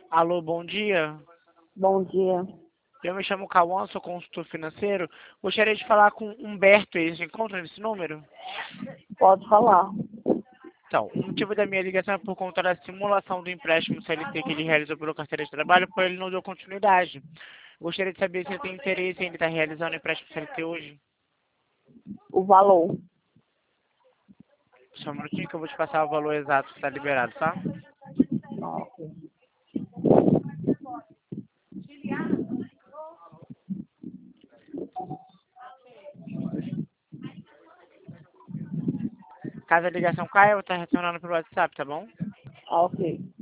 Alô, bom dia. Bom dia. Eu me chamo Cauã, sou consultor financeiro. Gostaria de falar com Humberto, ele se encontra nesse número? Pode falar. Então, o motivo da minha ligação é por conta da simulação do empréstimo CLT que ele realizou pela carteira de trabalho, porém ele não deu continuidade. Gostaria de saber se ele tem interesse em ele estar realizando o empréstimo CLT hoje. O valor. Só um minutinho que eu vou te passar o valor exato que está liberado, tá? Caso a ligação caia, eu vou estar retornando pelo WhatsApp, tá bom? Ok.